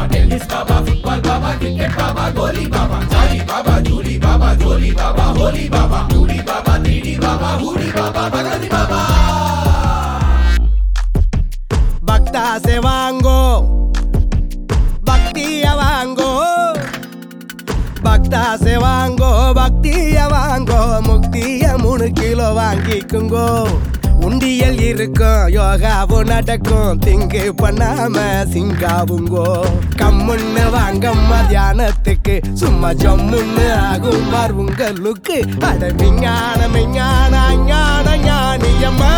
Baba, tennis Baba, football Baba, cricket Baba, Goli Baba, Jali Baba, Juli Baba, Joli Baba, Holy Baba, Nudi Baba, 3D Baba, Hudi Baba, Bhagavati Baba. Bhakta se vango, bhaktiya vango. Bhakta se vango, bhaktiya vango. Muktiya 3 kilo வாங்கிக்குங்கோ. உண்டியல் இருக்கும் யோகாவும் நடக்கும் திங்கு பண்ணாம சிங்காவுங்கோ. கம்முன்னு வாங்க மத்தியானத்துக்கு சும்மா ஜம்முன்னு ஆகும் பார் உங்களுக்கு. அட விஞ்ஞான விஞ்ஞான ஞான ஞானியம்மா.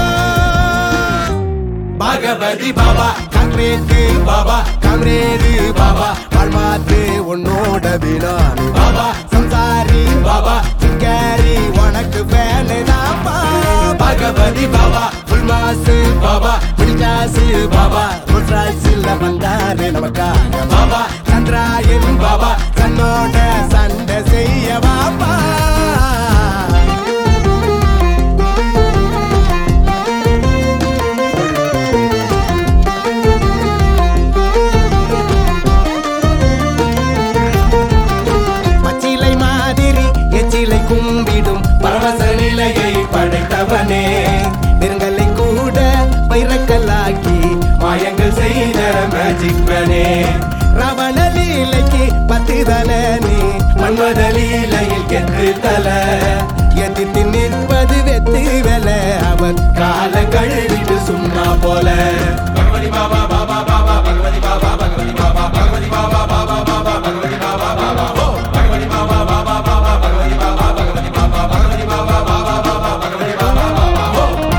பகவதி பாபா காங்கிரேட்டு பாபா காங்கிரேடு பாபா வாழ்மாத்து உன்னோட வினானு பாபா சம்சாரி பாபா சிங்காரி உனக்கு வேலைதாப்பா. பகவதி பாபா புல்மாசு பாபா பிடிச்சாசு பாபா முட்ராசில் வந்தாரு நமக்காக பாபா. சந்திராயன் பாபா தன்னோட சண்டை செய்ய பாபா. கும்பிடும் பரவச நிலையை படைத்தவனே. நெருங்கலை கூட பைரக்கல்லாக்கி மாயங்கள் செய்த மேஜிக் மேனே. ராவண லீலைக்கு 10 தலை நீ மன்மத லீலையில் கெட்டு தலை. எதிர்த்து நிற்பது வெத்து வேலை அவர் கால கழுவிட்டு சும்மா போல. பகவதி பாபா பாபா பாபா பகவதி பாபா பகவதி பாபா பகவதி பாபா பாபா பாபா பகவதி பாபா பாபா பகவதி பாபா பாபா பாபா பகவதி பாபா பகவதி பாபா பகவதி பாபா பாபா பாபா பகவதி பாபா பாபா.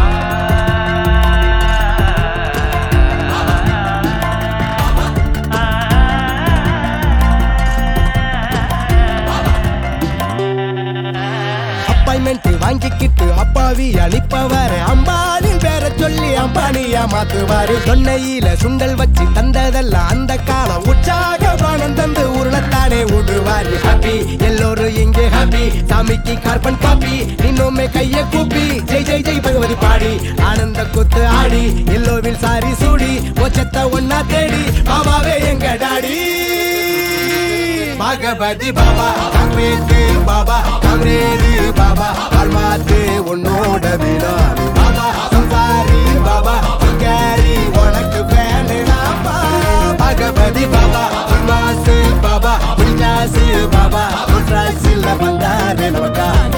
அப்பாயின்மெண்ட் வாங்கிக்கிட்டு அப்பாவி அனுப்பவாரு. அம்பானின் பேரை சொல்லி அம்பானியா மாத்துவாரு. தொன்னையில சுண்டல் வச்சு தந்ததெல்லாம் அந்த காலம் உற்சாக பானம் தந்து உருளத்தானே விடுவாரு. ஹாப்பி எல்லோரும் இங்கே ஹாப்பி. சாமிக்கு கார்பன் காப்பி இன்னுமே கைய கூப்பி ஜெய் ஜெய் ஜெய் பகவதி பாடி ஆனந்த குத்து ஆடி எல்லோவில் சாரி சூடி மோச்சத்தை ஒன்னா தேடி பாபாவே எங்க டாடி. பகவதி பாபா காங்கிரேட்டு பாபா காங்கிரேடு பாபா வாழ்மாத்து உன்னோட வினானு பாபா சம்சாரி பாபா சிங்காரி உனக்கு வேலைதாப்பா. பகவதி பாபா புல்மாசு பாபா பிடிச்சாசு பாபா முட்ராசில் வந்தாரு நமக்காக